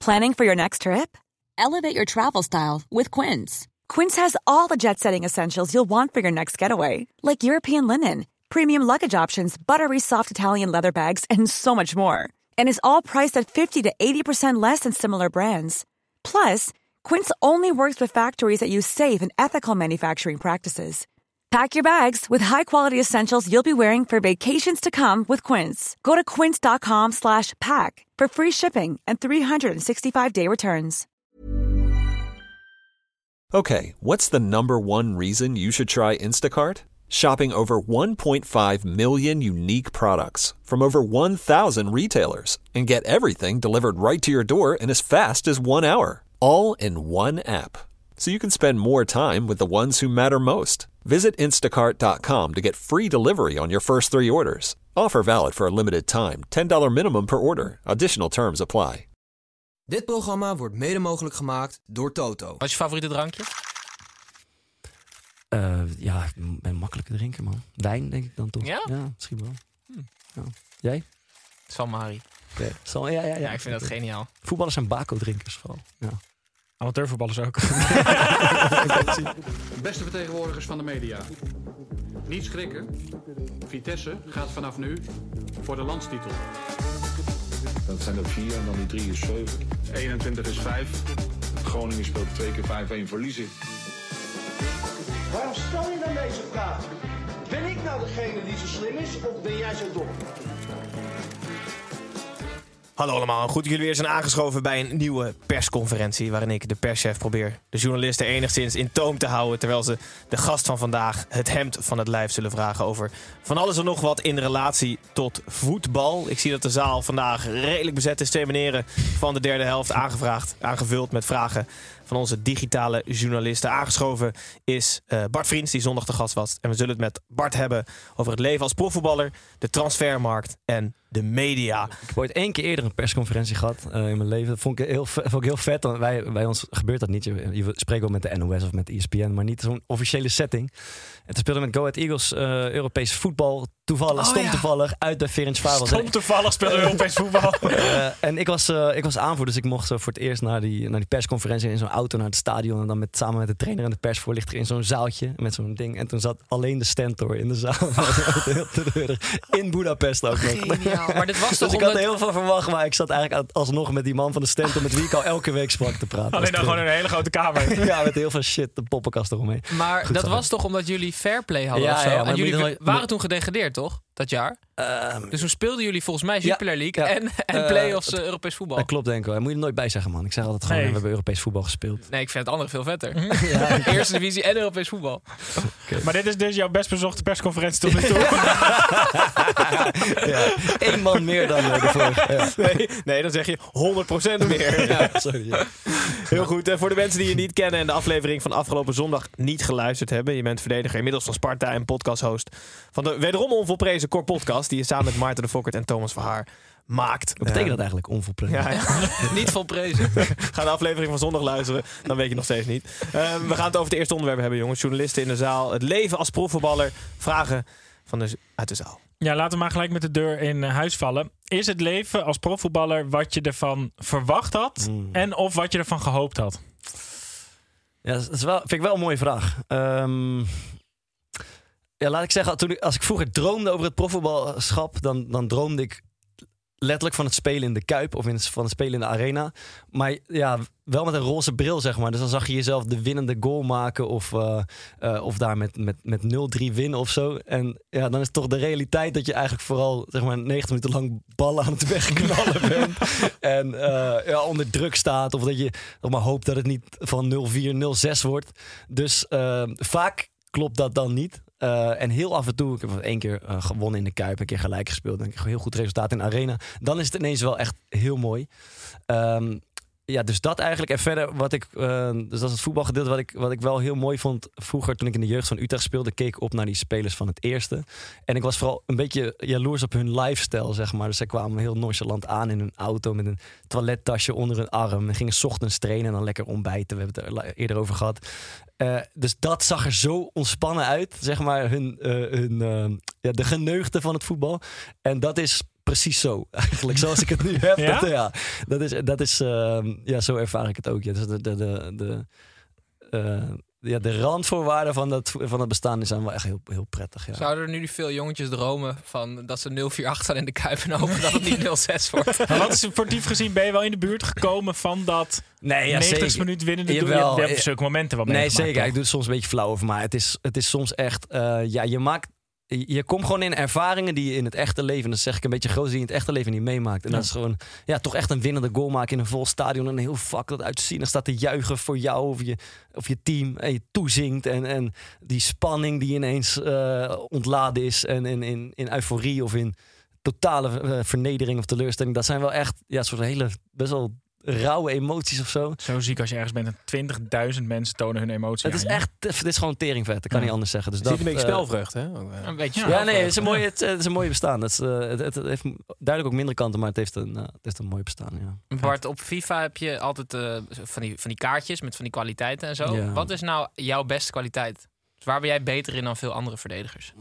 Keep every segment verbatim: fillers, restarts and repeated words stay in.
Planning for your next trip? Elevate your travel style with Quince. Quince has all the jet-setting essentials you'll want for your next getaway, like European linen, premium luggage options, buttery soft Italian leather bags, and so much more. And is all priced at fifty to eighty percent less than similar brands. Plus, Quince only works with factories that use safe and ethical manufacturing practices. Pack your bags with high-quality essentials you'll be wearing for vacations to come with Quince. Go to quince.com slash pack for free shipping and three sixty-five day returns. Okay, what's the number one reason you should try Instacart? Shopping over one point five million unique products from over one thousand retailers and get everything delivered right to your door in as fast as one hour. All in one app. So you can spend more time with the ones who matter most. Visit instacart dot com to get free delivery on your first three orders. Offer valid for a limited time. ten dollars minimum per order. Additional terms apply. Dit programma wordt mede mogelijk gemaakt door Toto. Wat is je favoriete drankje? Uh, ja, ik ben een makkelijke drinker, man. Wijn, denk ik dan toch. Ja? Ja, misschien wel. Hm. Ja. Jij? Salmari. Ja, Sal- ja, ja, ja. Ja, ik vind dat geniaal. Voetballers zijn bako-drinkers vooral. Ja. Amateurvoetballers ook. Beste vertegenwoordigers van de media. Niet schrikken. Vitesse gaat vanaf nu voor de landstitel. Dat zijn er vier en dan die drie is zeven. eenentwintig is vijf. Groningen speelt twee keer vijf-een verliezen. Waarom stel je dan deze vraag? Ben ik nou degene die zo slim is of ben jij zo dom? Hallo allemaal, goed dat jullie weer zijn aangeschoven bij een nieuwe persconferentie... waarin ik, de perschef, probeer de journalisten enigszins in toom te houden... terwijl ze de gast van vandaag het hemd van het lijf zullen vragen over van alles en nog wat in relatie tot voetbal. Ik zie dat de zaal vandaag redelijk bezet is. Twee meneren van de derde helft aangevraagd, aangevuld met vragen van onze digitale journalisten. Aangeschoven is uh, Bart Vriends, die zondag te gast was. En we zullen het met Bart hebben over het leven als profvoetballer, de transfermarkt en de media. Ik heb ooit één keer eerder een persconferentie gehad uh, in mijn leven. Dat vond ik heel, vond ik heel vet. Want wij, bij ons gebeurt dat niet. Je, je spreekt wel met de N O S of met E S P N, maar niet zo'n officiële setting. En toen speelde met Go Ahead Eagles uh, Europees voetbal. Toevallig, oh, stom ja. toevallig, uit bij Ferencváros. Stom toevallig speelde Europees voetbal. uh, en ik was, uh, ik was aanvoerder, dus ik mocht zo voor het eerst naar die, naar die persconferentie in zo'n auto naar het stadion. En dan met, samen met de trainer en de persvoorlichter in zo'n zaaltje met zo'n ding. En toen zat alleen de Stentor in de zaal. Heel treurig. In Budapest ook nog. Geniaal, maar dit was dus toch ik had omdat... er heel veel verwacht, maar ik zat eigenlijk alsnog met die man van de Stentor met wie ik al elke week sprak te praten. Alleen dan gewoon in een hele grote kamer. Ja, met heel veel shit, de poppenkast eromheen. Maar Goed dat zo. was toch omdat jullie fairplay hadden Ja, of zo? ja, maar en moet jullie je nooit- waren toen gedegradeerd, toch? Dat jaar? Um, Dus toen speelden jullie volgens mij Jupiler League ja. en, en Uh, play-offs uh, Europees voetbal. Dat klopt denk ik wel. Daar moet je er nooit bij zeggen, man. Ik zeg altijd gewoon, Nee. we hebben Europees voetbal gespeeld. Nee, ik vind het andere veel vetter. Ja. Eerste divisie en Europees voetbal. Maar dit is dus jouw best bezochte persconferentie tot nu toe. Ja. Eén man meer dan uh, de vorige. Ja. Nee, nee, dan zeg je honderd procent meer. Ja, sorry. Ja. Heel goed. En voor de mensen die je niet kennen en de aflevering van afgelopen zondag niet geluisterd hebben. Je bent verdediger inmiddels van Sparta en podcasthost van de wederom onvolprezen Cor Podcast. Die je samen met Maarten de Fokkert en Thomas Verhaar maakt. Wat betekent Uh, dat eigenlijk, onvolprezen? Ja, ja. Niet volprezen. Ga de aflevering van zondag luisteren. Dan weet je nog steeds niet. Uh, we gaan het over het eerste onderwerp hebben, jongens. Journalisten in de zaal. Het leven als profvoetballer. Vragen van de, uit de zaal. Ja, laten we maar gelijk met de deur in huis vallen. Is het leven als profvoetballer wat je ervan verwacht had? Mm. En of wat je ervan gehoopt had? Ja, dat is wel, vind ik wel een mooie vraag. Um, ja, laat ik zeggen, toen ik, als ik vroeger droomde over het profvoetbalschap, dan, dan droomde ik letterlijk van het spelen in de Kuip of in het, van het spelen in de arena. Maar ja, wel met een roze bril, zeg maar. Dus dan zag je jezelf de winnende goal maken of, uh, uh, of daar met, met, met nul drie winnen of zo. En ja, dan is toch de realiteit dat je eigenlijk vooral zeg maar negentig minuten lang ballen aan het wegknallen bent. En uh, ja, onder druk staat of dat je nog maar hoopt dat het niet van nul vier nul zes wordt. Dus uh, vaak klopt dat dan niet. Uh, en heel af en toe, ik heb één keer uh, gewonnen in de Kuip, een keer gelijk gespeeld. En ik heb heel goed resultaat in de arena. Dan is het ineens wel echt heel mooi. Um, ja, dus dat eigenlijk. En verder, wat ik, uh, dus dat is het voetbalgedeelte wat ik, wat ik wel heel mooi vond. Vroeger, toen ik in de jeugd van Utrecht speelde, keek ik op naar die spelers van het eerste. En ik was vooral een beetje jaloers op hun lifestyle, zeg maar. Dus zij kwamen heel nonchalant aan in hun auto met een toilettasje onder hun arm. En gingen 's ochtends trainen en dan lekker ontbijten. We hebben het er eerder over gehad. Uh, dus dat zag er zo ontspannen uit, zeg maar, hun, uh, hun, uh, ja, de geneugde van het voetbal. En dat is precies zo. Eigenlijk zoals ik het nu heb. Ja? Dat, ja, dat is, dat is uh, ja, zo ervaar ik het ook. Ja. Dus de, de, de, de, uh, ja, de randvoorwaarden van dat, van dat bestaan zijn wel echt heel, heel prettig. Ja. Zouden er nu veel jongetjes dromen van dat ze nul vier acht staan in de Kuip en hopen dat het niet nul zes wordt? Maar wat is sportief gezien, ben je wel in de buurt gekomen van dat nee, ja, negentigste minuut winnende doel? Jawel, Je hebt zulke momenten wel Nee, meegemaakt, zeker. toch? Ik doe het soms een beetje flauw over, maar het is, het is soms echt... Uh, ja, je maakt... Je komt gewoon in ervaringen die je in het echte leven, dat zeg ik een beetje groot, die je in het echte leven niet meemaakt. En Ja. dat is gewoon, ja, toch echt een winnende goal maken in een vol stadion en een heel vak dat uit te zien. En staat te juichen voor jou of je, of je team en je toezingt. En, en die spanning die ineens uh, ontladen is en in, in, in euforie of in totale uh, vernedering of teleurstelling. Dat zijn wel echt, ja, soort hele, best wel rauwe emoties of zo. Zo ziek als je ergens bent en twintigduizend mensen tonen hun emotie. Het is aan je. echt, het is gewoon teringvet. Dat kan Ja. niet anders zeggen. Dus Het dat ziet een beetje uh, spelvreugd, hè? Een beetje Ja, snel. nee, het is een mooie, het, het is een mooie bestaan. Het, is, uh, het, het, het heeft duidelijk ook mindere kanten, maar het heeft een, uh, het heeft een mooi bestaan. Ja. Bart, op FIFA heb je altijd uh, van, die, van die kaartjes met van die kwaliteiten en zo. Ja. Wat is nou jouw beste kwaliteit? Dus waar ben jij beter in dan veel andere verdedigers?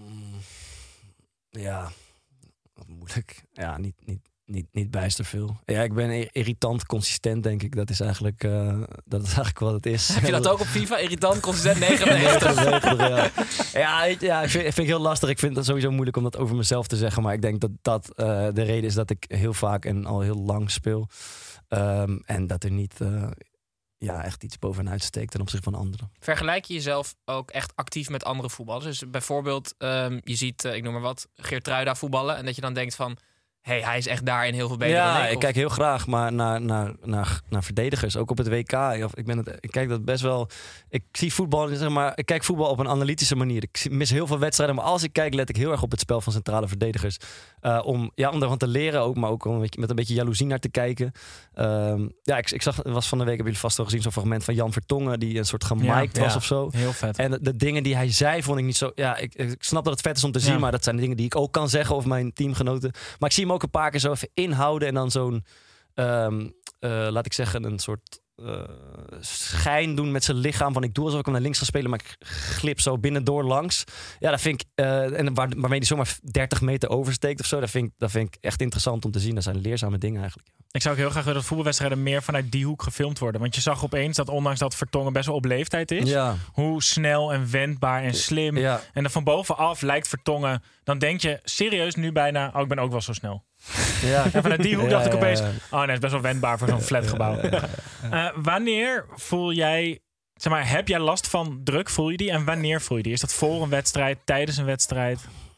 Ja, wat moeilijk. Ja, niet, niet, niet, niet bijster veel. Ja, ik ben irritant, consistent, denk ik. Dat is eigenlijk, uh, dat is eigenlijk wat het is. Heb je dat ook op FIFA? Irritant, consistent, negenennegentig? ja, ja, ik- ja ik vind, ik vind het heel lastig. Ik vind het sowieso moeilijk om dat over mezelf te zeggen. Maar ik denk dat dat uh, de reden is dat ik heel vaak en al heel lang speel. Um, en dat er niet uh, ja, echt iets bovenuit steekt ten opzichte van anderen. Vergelijk je jezelf ook echt actief met andere voetballers? Dus bijvoorbeeld, um, je ziet, uh, ik noem maar wat, Geertruida voetballen. En dat je dan denkt van, hé, hey, hij is echt daarin heel veel beter dan Ja, ik. ik Of- kijk heel graag maar naar, naar, naar, naar verdedigers. Ook op het W K. Of Ik, ben het, ik kijk dat best wel. Ik zie voetbal, zeg maar, ik kijk voetbal op een analytische manier. Ik mis heel veel wedstrijden, maar als ik kijk, let ik heel erg op het spel van centrale verdedigers. Uh, om, ja, om ervan te leren, ook, maar ook om een beetje, met een beetje jaloezie naar te kijken. Um, ja, ik, ik zag, het was van de week, hebben jullie vast al gezien, zo'n fragment van Jan Vertongen, die een soort gemiked Ja, was ja. of zo. Heel vet. En de, de dingen die hij zei, vond ik niet zo. Ja, ik, ik snap dat het vet is om te zien, Ja. maar dat zijn de dingen die ik ook kan zeggen over mijn teamgenoten. Maar ik zie hem ook een paar keer zo even inhouden en dan zo'n, um, uh, laat ik zeggen, een soort uh, schijn doen met zijn lichaam. Van ik doe alsof ik hem naar links ga spelen, maar ik glip zo binnendoor langs. Ja, dat vind ik. Uh, en waar, waarmee hij zomaar dertig meter oversteekt of zo. Dat vind, ik, dat vind ik echt interessant om te zien. Dat zijn leerzame dingen eigenlijk. Ik zou ook heel graag willen dat voetbalwedstrijden meer vanuit die hoek gefilmd worden. Want je zag opeens dat ondanks dat Vertongen best wel op leeftijd is, Ja. hoe snel en wendbaar en slim. Ja. En dan van bovenaf lijkt Vertongen, dan denk je serieus nu bijna, oh, ik ben ook wel zo snel. Ja. En vanuit die hoek Ja, dacht ik ja, opeens, ja. oh nee, het is best wel wendbaar voor zo'n flatgebouw. Uh, wanneer voel jij, zeg maar, heb jij last van druk? Voel je die? En wanneer voel je die? Is dat voor een wedstrijd, tijdens een wedstrijd?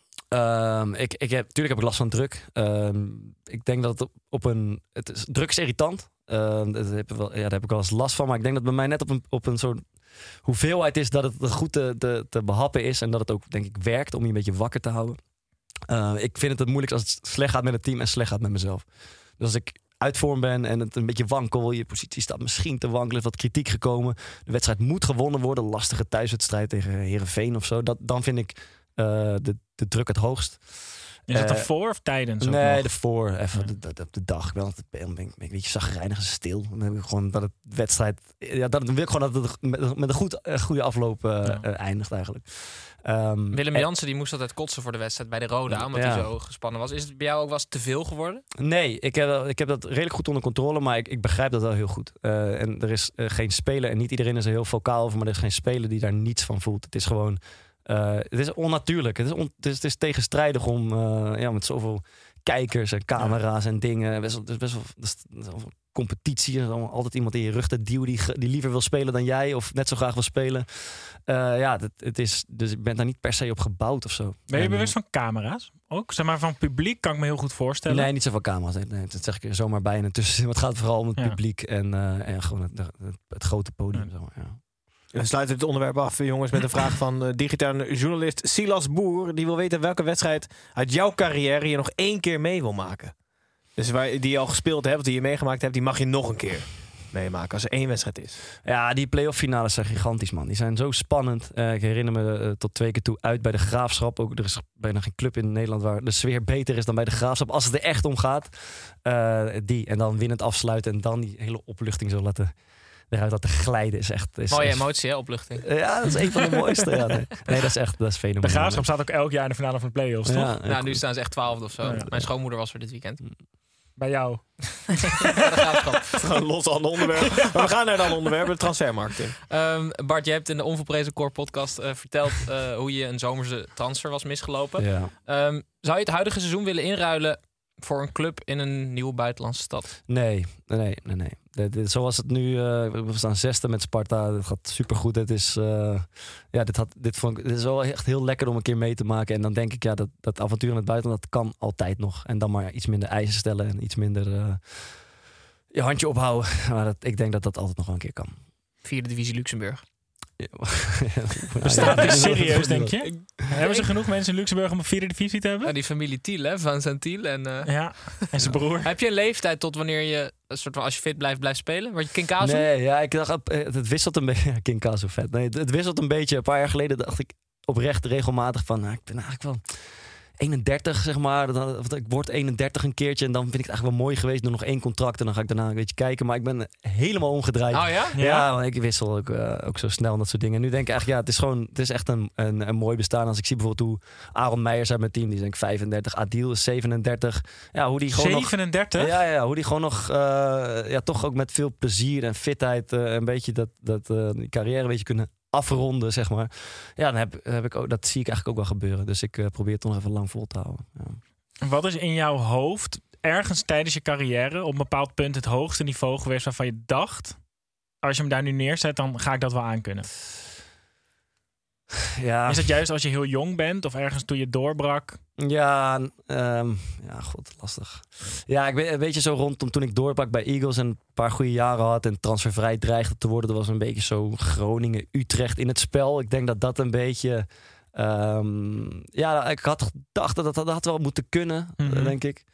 Um, ik, ik heb, tuurlijk heb ik last van druk. Um, ik denk dat het op, op een. Het is, druk is irritant. Um, dat heb ik wel, ja, daar heb ik wel eens last van. Maar ik denk dat bij mij net op een, op een soort hoeveelheid is dat het goed te, te, te behappen is. En dat het ook, denk ik, werkt om je een beetje wakker te houden. Uh, ik vind het het moeilijkst als het slecht gaat met het team en slecht gaat met mezelf. Dus als ik uit vorm ben en het een beetje wankel, je positie staat misschien te wankelen, is wat kritiek gekomen. De wedstrijd moet gewonnen worden. Lastige thuiswedstrijd tegen Heerenveen of zo. Dat, dan vind ik uh, de, de druk het hoogst. Is dat Uh, ervoor of tijdens? ook Nee, nog? ervoor. Even Ja. de, de, de, de dag. Ik ben altijd ben, ben, ben ik een beetje zagrijnig en stil. Dan heb ik gewoon dat het wedstrijd. Ja, dat, dan wil ik gewoon dat het met, met een goed, uh, goede afloop uh, Ja. uh, eindigt eigenlijk. Um, Willem en- Jansen die moest altijd kotsen voor de wedstrijd bij de Roda, omdat Ja. hij zo gespannen was. Is het bij jou ook wel eens te veel geworden? Nee, ik heb, dat- ik heb dat redelijk goed onder controle, maar ik, ik begrijp dat wel heel goed. Uh, en er is uh, geen speler, en niet iedereen is er heel vocaal over, maar er is geen speler die daar niets van voelt. Het is gewoon, uh, het is onnatuurlijk. Het is, on, het is, het is tegenstrijdig om uh, ja, met zoveel kijkers en camera's en dingen. Best wel, het is best wel, het is, het is wel competitie. Er is allemaal altijd iemand in je rug te duwen die, ge- die liever wil spelen dan jij, of net zo graag wil spelen. Uh, ja, het, het is, dus ik ben daar niet per se op gebouwd of zo. Ben je En, bewust van camera's? Ook? Zeg maar van publiek kan ik me heel goed voorstellen. Nee, niet zoveel camera's. Nee, nee, dat zeg ik er zomaar bij in tussen. Het gaat vooral om het Ja. publiek en, uh, en gewoon het, het, het grote podium. Ja. Zeg maar, ja. We sluiten het onderwerp af, jongens, met een vraag van uh, digitaal journalist Silas Boer. Die wil weten welke wedstrijd uit jouw carrière je nog één keer mee wil maken. Dus waar, die je al gespeeld hebt, die je meegemaakt hebt, die mag je nog een keer meemaken als er één wedstrijd is. Ja, die play-off finales zijn gigantisch, man. Die zijn zo spannend. Uh, ik herinner me uh, tot twee keer toe uit bij de Graafschap. Ook, er is bijna geen club in Nederland waar de sfeer beter is dan bij de Graafschap. Als het er echt om gaat. Uh, die. En dan winnend afsluiten en dan die hele opluchting zo laten, eruit laten glijden is echt... Is, Mooie is, emotie, hè? Opluchting. Ja, dat is een van de mooiste. Ja, nee. nee, dat is echt dat is fenomenaal. De Graafschap staat ook elk jaar in de finale van de play-offs, toch? Ja, Nou, nu staan ze echt twaalfde of zo. Ja. Mijn schoonmoeder was er dit weekend. Bij jou. Bij de Graafschap. Gewoon los ander onderwerp. Maar we gaan naar een ander onderwerp, de transfermarkt in. Um, Bart, je hebt in de Onvolprezen Core podcast uh, verteld uh, hoe je een zomerse transfer was misgelopen. Ja. Um, zou je het huidige seizoen willen inruilen voor een club in een nieuwe buitenlandse stad? Nee, nee, nee, nee. De, de, zoals het nu, uh, we staan zesde met Sparta. Het gaat supergoed. Het is, uh, ja, dit, had, dit, vond ik, dit is wel echt heel lekker om een keer mee te maken. En dan denk ik, ja, dat, dat avontuur in het buitenland, dat kan altijd nog. En dan maar iets minder eisen stellen en iets minder uh, je handje ophouden. Maar dat, ik denk dat dat altijd nog wel een keer kan. Vierde divisie Luxemburg. Ja, Bestaat ja, dit ja, serieus, ja, denk je? Hebben ze genoeg mensen in Luxemburg om een vierde divisie te hebben? Ja, die familie Thiel, hè? Van zijn Thiel. En, uh... Ja, en zijn broer. Heb je een leeftijd tot wanneer je, een soort van, als je fit blijft, blijft spelen? Word je Kinkazu? Nee, ja, ik dacht, het wisselt een beetje. Kinkazu vet. Nee, het wisselt een beetje. Een paar jaar geleden dacht ik oprecht regelmatig van, nou, ik ben eigenlijk wel eenendertig, zeg maar. Dan, of ik word eenendertig een keertje en dan vind ik het eigenlijk wel mooi geweest. Doe nog één contract en dan ga ik daarna een beetje kijken. Maar ik ben helemaal omgedraaid. Oh ja? Ja, ja, want ik wissel ook, uh, ook zo snel en dat soort dingen. En nu denk ik eigenlijk, ja, het is gewoon, het is echt een, een, een mooi bestaan. Als ik zie bijvoorbeeld hoe Aaron Meijers uit mijn team, die is denk ik vijfendertig, Adil is zevenendertig. Ja, hoe die gewoon zevenendertig? nog, ja, ja, hoe die gewoon nog, uh, ja, toch ook met veel plezier en fitheid uh, een beetje dat, dat uh, die carrière een beetje kunnen afronden, zeg maar. Ja, dan heb, heb ik ook, dat zie ik eigenlijk ook wel gebeuren. Dus ik uh, probeer het toch nog even lang vol te houden. Ja. Wat is in jouw hoofd ergens tijdens je carrière op een bepaald punt het hoogste niveau geweest waarvan je dacht, als je hem daar nu neerzet, dan ga ik dat wel aankunnen? Ja. Is het juist als je heel jong bent of ergens toen je doorbrak? Ja, um, ja, god, lastig. Ja, ik weet, een beetje zo rondom toen ik doorbrak bij Eagles en een paar goede jaren had en transfervrij dreigde te worden. Dat was een beetje zo Groningen, Utrecht in het spel. Ik denk dat dat een beetje, um, ja, ik had gedacht dat dat, dat had wel moeten kunnen, mm-hmm. denk ik.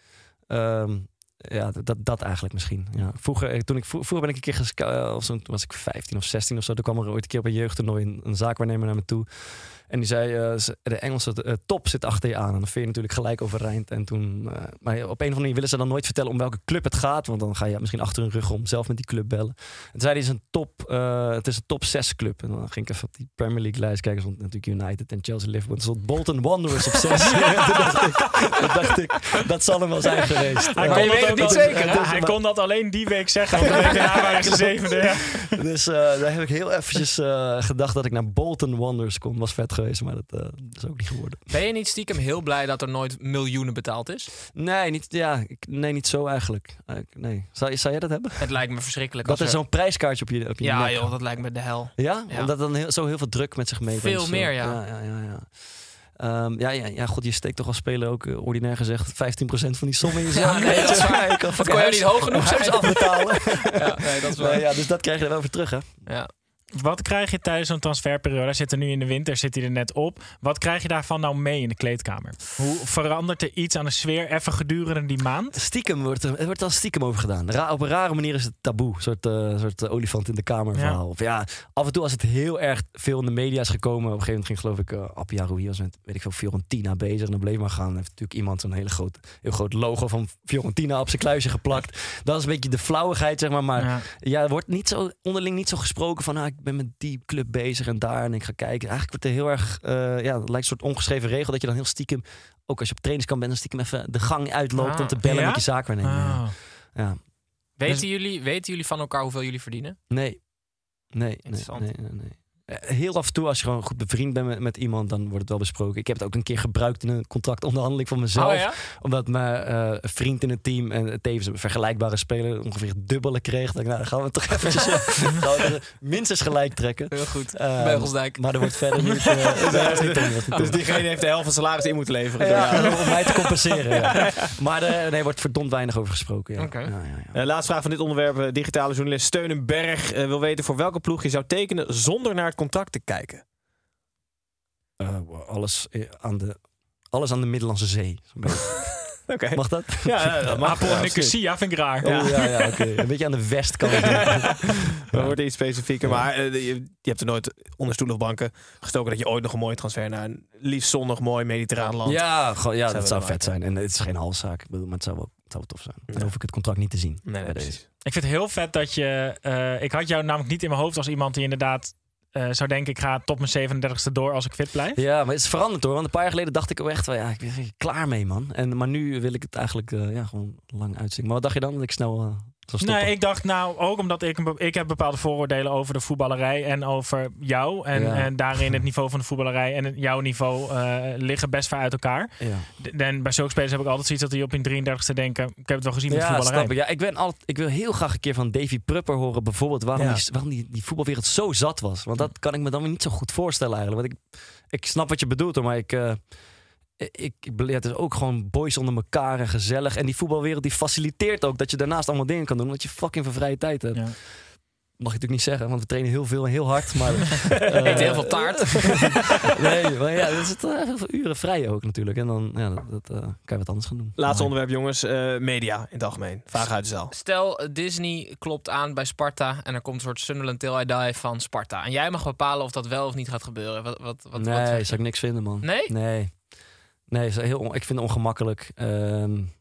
Um, Ja, dat, dat eigenlijk misschien. Ja. Vroeger, toen ik, vroeger ben ik een keer gescout, of zo, toen was ik vijftien of zestien of zo. Toen kwam er ooit een keer op een jeugdtoernooi een, een zaakwaarnemer naar me toe. En die zei, uh, de Engelse uh, top zit achter je aan. En dan vind je natuurlijk gelijk overeind. En toen, uh, maar op een of andere manier willen ze dan nooit vertellen om welke club het gaat. Want dan ga je misschien achter hun rug om zelf met die club bellen. En toen zei hij, het is een top, uh, het is een top zes club. En dan ging ik even op die Premier League lijst kijken. Er stond natuurlijk United en Chelsea, Liverpool. Er stond Bolton Wanderers op zes. Toen dacht ik, toen dacht ik, dat zal hem wel zijn geweest. Hij, ja. kon, weet dat het niet dat, zeker, ja, hij kon dat alleen die week zeggen. Want de week daarna waren ze zevende. Ja. Dus uh, daar heb ik heel eventjes uh, gedacht dat ik naar Bolton Wanderers kon. Was vet geweest, maar dat uh, is ook niet geworden. Ben je niet stiekem heel blij dat er nooit miljoenen betaald is? Nee, niet, ja, ik, nee, niet zo eigenlijk. Uh, nee. Zou, zou jij dat hebben? Het lijkt me verschrikkelijk. Dat als is er... zo'n prijskaartje op je, op je Ja nek. joh, dat lijkt me de hel. Ja? Ja. Omdat dan heel, zo heel veel druk met zich meebrengt. Veel meer, ja. Ja, ja, ja, ja. Um, ja, ja, ja, god, je steekt toch als speler ook, uh, ordinair gezegd, vijftien procent van die som in je zak. Ja, nee, dat is waar. Kan Dat kon je niet hoog genoeg huis zijn. afbetalen. Ja, nee, dat is waar. Nee, ja, dus dat krijg je er wel weer terug, hè? Ja. Wat krijg je tijdens zo'n transferperiode? Hij zit er nu in de winter, zit hij er net op. Wat krijg je daarvan nou mee in de kleedkamer? Hoe verandert er iets aan de sfeer even gedurende die maand? Stiekem wordt er, er wordt al stiekem over gedaan. Ra- op een rare manier is het taboe. Een soort, uh, soort uh, olifant in de kamer verhaal. Ja. Of ja, af en toe als het heel erg veel in de media is gekomen. Op een gegeven moment ging geloof ik uh, Appia Rui was met weet ik veel Fiorentina bezig. En dan bleef maar gaan. Dan heeft natuurlijk iemand zo'n hele groot, heel groot logo van Fiorentina op zijn kluisje geplakt. Dat is een beetje de flauwigheid, zeg maar. Maar ja, ja er wordt niet zo, onderling niet zo gesproken van ah, ik ben met die club bezig en daar en ik ga kijken. Eigenlijk wordt er heel erg, uh, ja, het lijkt een soort ongeschreven regel dat je dan heel stiekem, ook als je op trainingskamp bent, dan stiekem even de gang uitloopt ah, om te bellen ja? met je zaakwaarnemer. Ah. Ja. Weten, Dus... jullie, weten jullie van elkaar hoeveel jullie verdienen? Nee. Nee, nee, nee, nee, nee. Heel af en toe, als je gewoon goed bevriend bent met, met iemand, dan wordt het wel besproken. Ik heb het ook een keer gebruikt in een contractonderhandeling van mezelf. Oh, ja? Omdat mijn uh, vriend in het team en tevens een vergelijkbare speler ongeveer het dubbele kreeg. Dan, nou, dan gaan we toch eventjes uh, minstens gelijk trekken. Heel goed. Uh, Beugelsdijk. Maar er wordt verder niet... Uh, ja, niet doen, niet dus diegene heeft de helft van salaris in moeten leveren. Ja, ja. Om mij te compenseren. Ja. Maar er nee, wordt verdomd weinig over gesproken. Ja. Okay. Ja, ja, ja. Uh, laatste vraag van dit onderwerp. Digitale journalist Steunenberg uh, wil weten voor welke ploeg je zou tekenen zonder naar het contract te kijken. Uh, alles, aan de, alles aan de Middellandse Zee. Okay. Mag dat? Ja, dat mag. Apel en Nicosia vind ik raar. Ja, oh, ja, ja oké. Okay. Een beetje aan de westkant. Ja. Dat wordt iets specifieker. Ja. Maar uh, je, je hebt er nooit onder stoel of banken gestoken dat je ooit nog een mooie transfer naar een liefst zonnig mooi mediterraan land. Ja, goh, ja dat zou vet maken. zijn. En het is geen halszaak. Ik bedoel, maar het zou wel, zou tof zijn. Dan hoef ik het contract niet te zien. Nee, nee, deze. Ik vind het heel vet dat je... Uh, ik had jou namelijk niet in mijn hoofd als iemand die inderdaad... Uh, zou denken, ik ga tot mijn zevenendertigste door als ik fit blijf. Ja, maar het is veranderd hoor. Want een paar jaar geleden dacht ik ook echt wel, ja, ik ben er klaar mee, man. En, maar nu wil ik het eigenlijk uh, ja, gewoon lang uitzingen. Maar wat dacht je dan? Dat ik snel uh, zou stoppen? Nee, ik dacht nou ook omdat ik, ik heb bepaalde vooroordelen over de voetballerij en over jou. En, ja. en daarin het niveau van de voetballerij en het, jouw niveau uh, liggen best ver uit elkaar. Ja. En bij zulke spelers heb ik altijd zoiets dat die op hun drieëndertigste denken, ik heb het wel gezien met ja, de voetballerij. Snap ik. Ja, ik, ben altijd, ik wil heel graag een keer van Davy Prupper horen bijvoorbeeld waarom, ja. die, waarom die, die voetbalwereld zo zat was. Want dat kan ik me dan weer niet zo goed voorstellen eigenlijk. Want ik, ik snap wat je bedoelt hoor, maar ik... Uh, Ik, ik, ja, het is ook gewoon boys onder elkaar en gezellig. En die voetbalwereld die faciliteert ook dat je daarnaast allemaal dingen kan doen. Omdat je fucking veel vrije tijd hebt. Ja. Mag je natuurlijk niet zeggen, want we trainen heel veel en heel hard. Maar uh, eet heel veel taart. nee, maar ja, dat is het, uh, heel veel uren vrij ook natuurlijk. En dan ja, dat, dat, uh, kan je wat anders gaan doen. Laatste maar. onderwerp jongens, uh, media in het algemeen. Vraag uit de zaal. Stel, Disney klopt aan bij Sparta en er komt een soort Sunderland Till I Die van Sparta. En jij mag bepalen of dat wel of niet gaat gebeuren. Wat, wat, wat, nee, wat zou ik niks vinden man. Nee? Nee. Nee, is heel on- ik vind het ongemakkelijk. Um,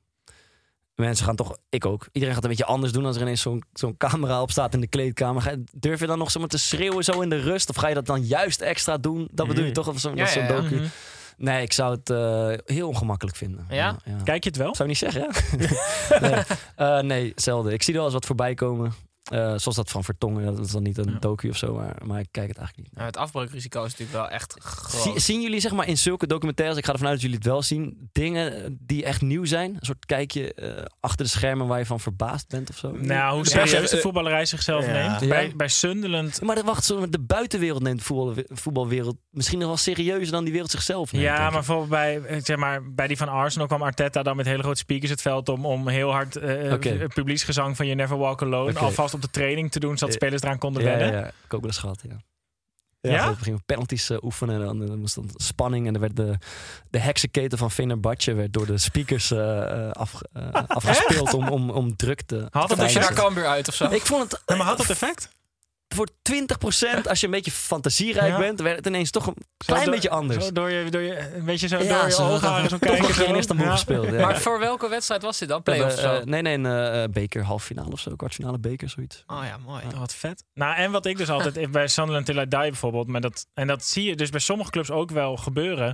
mensen gaan toch, ik ook. Iedereen gaat een beetje anders doen als er ineens zo'n, zo'n camera op staat in de kleedkamer. Ga, durf je dan nog zomaar te schreeuwen zo in de rust? Of ga je dat dan juist extra doen? Dat mm-hmm. bedoel je toch? Of zo, ja, zo'n ja, ja. docu. Mm-hmm. Nee, ik zou het uh, heel ongemakkelijk vinden. Ja? Ja, ja. Kijk je het wel? Zou je niet zeggen, ja? nee. Uh, nee, zelden. Ik zie er wel eens wat voorbij komen. Uh, zoals dat van Vertongen, dat is dan niet een ja. docu of zo, maar, maar ik kijk het eigenlijk niet. Nou, het afbreukrisico is natuurlijk wel echt groot. Zie, zien jullie zeg maar in zulke documentaires, ik ga ervan uit dat jullie het wel zien, dingen die echt nieuw zijn? Een soort kijkje uh, achter de schermen waar je van verbaasd bent of zo? Nou, hoe serieus de voetballerij zichzelf ja. neemt. Ja. Bij, bij Sunderland... Maar wacht, zo, de buitenwereld neemt de voetbal, voetbalwereld misschien nog wel serieuzer dan die wereld zichzelf neemt. Ja, maar bijvoorbeeld bij, zeg maar, bij die van Arsenal kwam Arteta dan met hele grote speakers het veld om, om heel hard uh, okay. publieksgezang van You Never Walk Alone okay. alvast op de training te doen, zodat spelers eraan konden ja, wennen. Ja, ja, ik heb ook wel eens gehad, ja. Ja, ja? We gingen penalties uh, oefenen en dan, dan moest dan spanning en er werd de, de heksenketen van Fenerbahce werd door de speakers uh, af, uh, afgespeeld om, om, om druk te... Had het je daar Cambuur uit of zo? Ik vond het... Ja, maar had dat effect? Voor twintig procent, als je een beetje fantasierijk ja. bent, werd het ineens toch een klein door, beetje anders. Zo door je, door je, een beetje zo ja, door je zo, oogharen zo kijken. Toch geen Istanbul ja. gespeeld. Ja. Maar voor welke wedstrijd was dit dan? Play-offs of zo? Uh, nee, nee, een uh, beker, halffinale of zo. Kwartfinale beker, zoiets. Oh ja, mooi. Oh, wat vet. Nou, en wat ik dus altijd bij Sunderland Till I Die bijvoorbeeld, maar dat, en dat zie je dus bij sommige clubs ook wel gebeuren,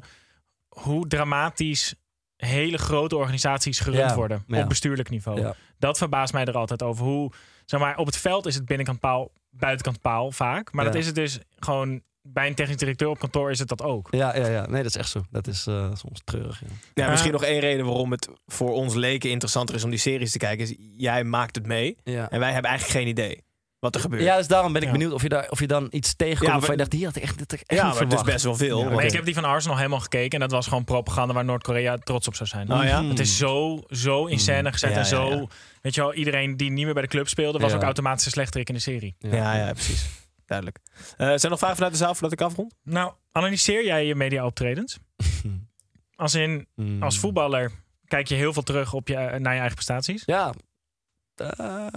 hoe dramatisch hele grote organisaties gerund ja, worden ja. op bestuurlijk niveau. Ja. Dat verbaast mij er altijd over. Hoe, zeg maar, op het veld is het binnenkant paal, buitenkant paal vaak. Maar ja. dat is het dus gewoon bij een technisch directeur op kantoor is het dat ook. Ja, ja, ja. Nee, dat is echt zo. Dat is uh, soms treurig. Ja. Ja, misschien uh, nog één reden waarom het voor ons leken interessanter is om die series te kijken. Is, jij maakt het mee ja. en wij hebben eigenlijk geen idee wat er gebeurt. Ja, dus daarom ben ik ja. benieuwd of je, daar, of je dan iets tegenkomt. Ja, waarvan je dacht, hier had ik echt, dit had ik echt ja, niet maar verwacht. het is best wel veel. Ja, maar ik heb die van Arsenal helemaal gekeken en dat was gewoon propaganda waar Noord-Korea trots op zou zijn. Oh, ja? Het is zo, zo in scène gezet ja, en zo... Ja, ja. Weet je wel, iedereen die niet meer bij de club speelde, was ja. ook automatisch een slechterik in de serie. Ja, ja, ja precies. Duidelijk. Uh, zijn er nog vragen vanuit de zaal voordat ik afrond? Nou, analyseer jij je media-optredens? Als in, als voetballer kijk je heel veel terug op je, naar je eigen prestaties? Ja. Uh,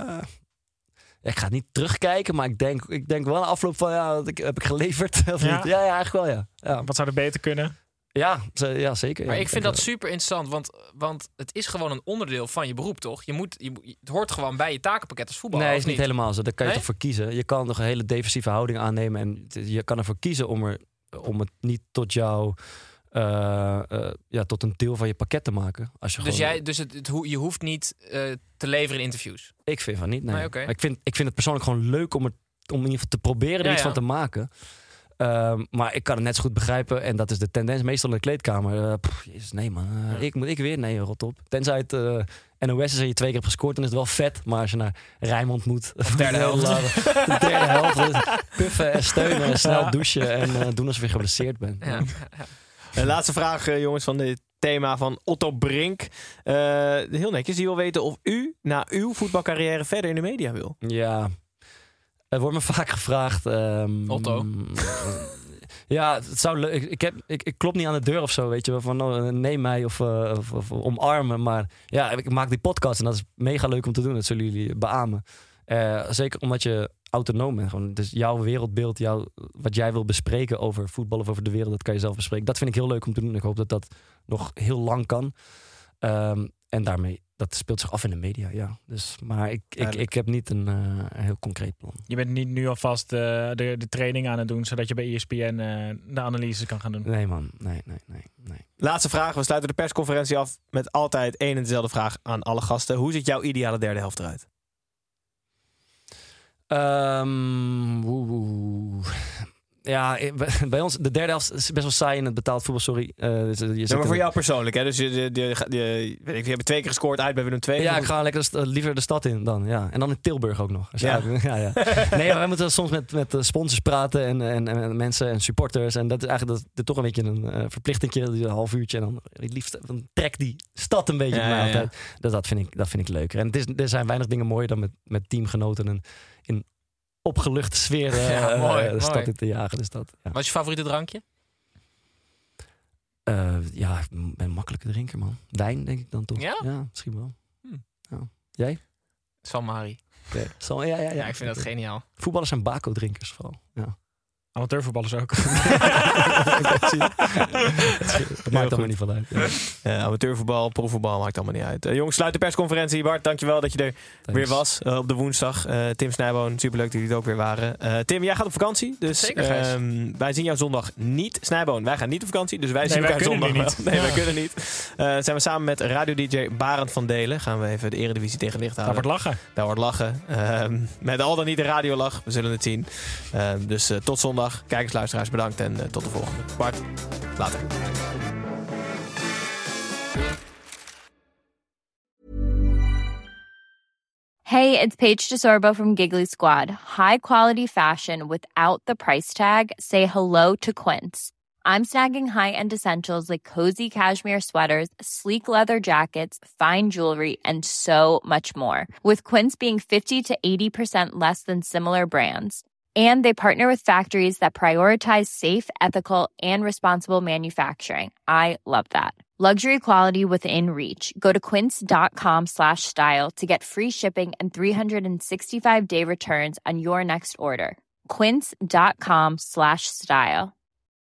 ik ga het niet terugkijken, maar ik denk, ik denk wel aan de afloop van, ja, wat ik, heb ik geleverd? Of ja? niet? Ja, ja, eigenlijk wel, ja. ja. Wat zou er beter kunnen? Ja, ja, zeker. Maar ja, ik vind dat super interessant, want, want het is gewoon een onderdeel van je beroep, toch? Je moet, je, het hoort gewoon bij je takenpakket als voetballer. Nee, is niet, niet helemaal zo. Daar kan je nee? toch voor kiezen. Je kan nog een hele defensieve houding aannemen en je kan ervoor kiezen om, er, om het niet tot jou, uh, uh, ja, tot een deel van je pakket te maken. Als je dus gewoon, jij, dus het, het, je hoeft niet uh, te leveren in interviews? Ik vind van niet, nee. nee okay. ik, vind, ik vind het persoonlijk gewoon leuk om, het, om in ieder geval te proberen er ja, iets ja. van te maken. Um, maar ik kan het net zo goed begrijpen. En dat is de tendens meestal in de kleedkamer. Uh, pff, jezus, nee man. Uh, ja. ik, moet ik weer? Nee, rot op. Tenzij het uh, N O S is en je twee keer hebt gescoord, dan is het wel vet. Maar als je naar Rijnmond moet... Of derde helft. De derde helft. Puffen en steunen en snel ja. douchen. En uh, doen alsof je geblesseerd bent. Ja. Ja. De laatste vraag, uh, jongens, van dit thema van Otto Brink. Uh, heel netjes, die wil weten of u na uw voetbalcarrière verder in de media wil. Ja... Er wordt me vaak gevraagd... Um, Otto. Ja, het zou leuk. Ik, heb, ik, ik klop niet aan de deur of zo, weet je wel. Van oh, neem mij of, uh, of, of omarmen. Maar ja, ik maak die podcast en dat is mega leuk om te doen. Dat zullen jullie beamen. Uh, zeker omdat je autonoom bent. Gewoon. Dus jouw wereldbeeld, jouw, wat jij wil bespreken over voetbal of over de wereld, dat kan je zelf bespreken. Dat vind ik heel leuk om te doen. Ik hoop dat dat nog heel lang kan. Um, en daarmee dat speelt zich af in de media, ja. Dus, maar ik, ik, ik heb niet een, uh, een heel concreet plan. Je bent niet nu alvast uh, de, de training aan het doen, zodat je bij E S P N uh, de analyses kan gaan doen? Nee man, nee, nee, nee, nee. Laatste vraag. We sluiten de persconferentie af met altijd één en dezelfde vraag aan alle gasten. Hoe ziet jouw ideale derde helft eruit? Um, woe, woe. Ja, bij ons, de derde helft is best wel saai in het betaald voetbal, sorry. Uh, dus je ja, maar voor jou persoonlijk, hè? Dus je, je, je, je, je, je hebt twee keer gescoord uit bij Willem twee. Ja, ik ga lekker de, liever de stad in dan, ja. En dan in Tilburg ook nog. Ja. ja, ja. Nee, wij moeten soms met, met sponsors praten en, en, en mensen en supporters. En dat is eigenlijk dat, dat toch een beetje een uh, verplichtingje, een half uurtje. En dan liefst dan trek die stad een beetje ja, ja, ja. Dat, dat, vind ik, dat vind ik leuker. En het is, er zijn weinig dingen mooier dan met, met teamgenoten en in opgeluchte sfeer uh, ja, mooi, uh, de stad mooi. in te jagen. Dus dat, ja. Wat is je favoriete drankje? Uh, ja, ik ben een makkelijke drinker, man. Wijn, denk ik dan toch. Ja? Ja, misschien wel. Hm. Ja. Jij? Salmari. Ja, Sal, ja, ja, ja. Ja, ik vind dat geniaal. Voetballers zijn bako-drinkers vooral. Ja. Amateurvoetballers ook. Dat maakt allemaal niet van uit. Ja. Uh, amateurvoetbal, profvoetbal, maakt allemaal niet uit. Uh, jongens, sluit de persconferentie. Bart, dankjewel dat je er Thanks. weer was uh, op de woensdag. Uh, Tim Snijboon, superleuk dat jullie er ook weer waren. Uh, Tim, jij gaat op vakantie. Dus Zeker, uh, wij zien jou zondag niet. Snijboon, wij gaan niet op vakantie. Dus wij nee, zien wij elkaar zondag niet. wel. Nee, wij kunnen niet. Uh, zijn we samen met radio-D J Barend van Delen. Gaan we even de eredivisie tegen licht houden. Daar wordt lachen. Daar wordt lachen. Uh, met al dan niet de radiolach. We zullen het zien. Uh, dus uh, tot zondag. Kijkers, luisteraars, bedankt en uh, tot de volgende. Bart, later. Hey, it's Paige DeSorbo from Giggly Squad. High quality fashion without the price tag. Say hello to Quince. I'm snagging high-end essentials like cozy cashmere sweaters, sleek leather jackets, fine jewelry, and so much more. With Quince being fifty to eighty percent less than similar brands. And they partner with factories that prioritize safe, ethical, and responsible manufacturing. I love that. Luxury quality within reach. Go to quince.com slash style to get free shipping and three sixty-five day returns on your next order. Quince.com slash style.